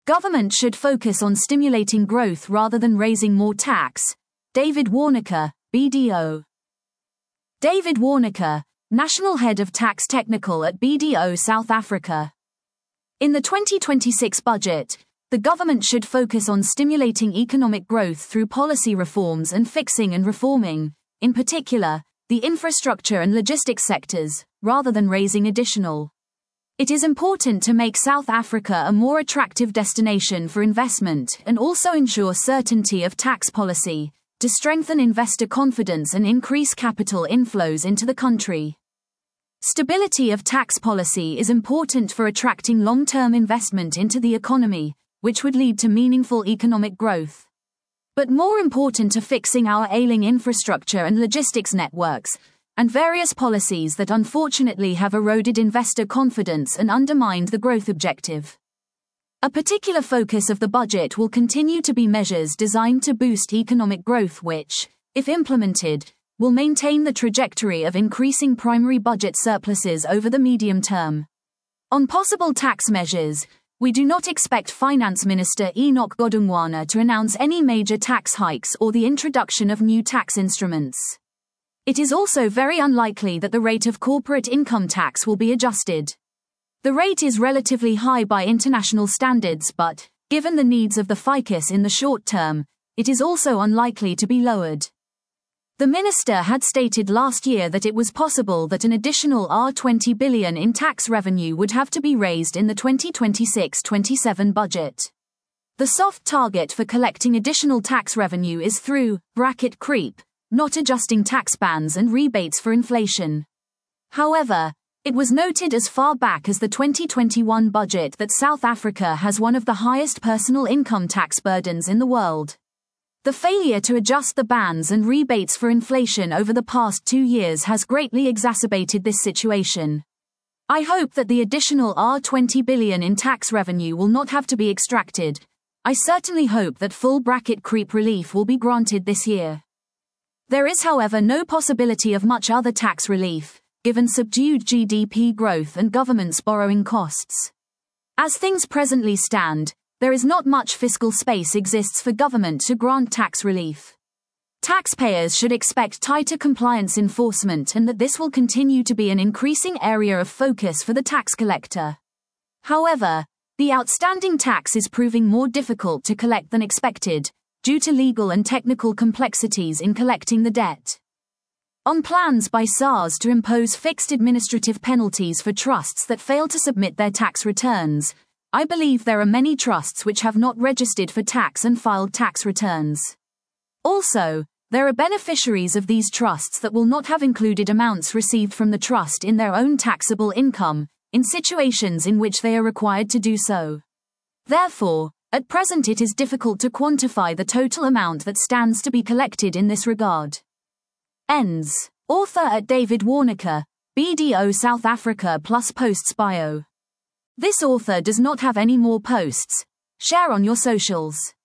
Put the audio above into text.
Government should focus on stimulating growth rather than raising more tax. David Warneke, BDO. David Warneke, National Head of Tax Technical at BDO South Africa. In the 2026 budget, the government should focus on stimulating economic growth through policy reforms and fixing and reforming, in particular, the infrastructure and logistics sectors, rather than raising additional. It is important to make South Africa a more attractive destination for investment and also ensure certainty of tax policy, to strengthen investor confidence and increase capital inflows into the country. Stability of tax policy is important for attracting long-term investment into the economy, which would lead to meaningful economic growth. But more important to fixing our ailing infrastructure and logistics networks, and various policies that unfortunately have eroded investor confidence and undermined the growth objective. A particular focus of the budget will continue to be measures designed to boost economic growth which, if implemented, will maintain the trajectory of increasing primary budget surpluses over the medium term. On possible tax measures, we do not expect Finance Minister Enoch Godongwana to announce any major tax hikes or the introduction of new tax instruments. It is also very unlikely that the rate of corporate income tax will be adjusted. The rate is relatively high by international standards, but, given the needs of the ficus in the short term, it is also unlikely to be lowered. The minister had stated last year that it was possible that an additional R20 billion in tax revenue would have to be raised in the 2026-27 budget. The soft target for collecting additional tax revenue is through bracket creep, not adjusting tax bands and rebates for inflation. However, it was noted as far back as the 2021 budget that South Africa has one of the highest personal income tax burdens in the world. The failure to adjust the bands and rebates for inflation over the past 2 years has greatly exacerbated this situation. I hope that the additional R20 billion in tax revenue will not have to be extracted. I certainly hope that full bracket creep relief will be granted this year. There is, however, no possibility of much other tax relief, given subdued GDP growth and government's borrowing costs. As things presently stand, there is not much fiscal space exists for government to grant tax relief. Taxpayers should expect tighter compliance enforcement and that this will continue to be an increasing area of focus for the tax collector. However, the outstanding tax is proving more difficult to collect than expected, due to legal and technical complexities in collecting the debt. On plans by SARS to impose fixed administrative penalties for trusts that fail to submit their tax returns, I believe there are many trusts which have not registered for tax and filed tax returns. Also, there are beneficiaries of these trusts that will not have included amounts received from the trust in their own taxable income, in situations in which they are required to do so. Therefore, at present it is difficult to quantify the total amount that stands to be collected in this regard. Ends. Author at David Warneke, BDO South Africa plus posts bio. This author does not have any more posts. Share on your socials.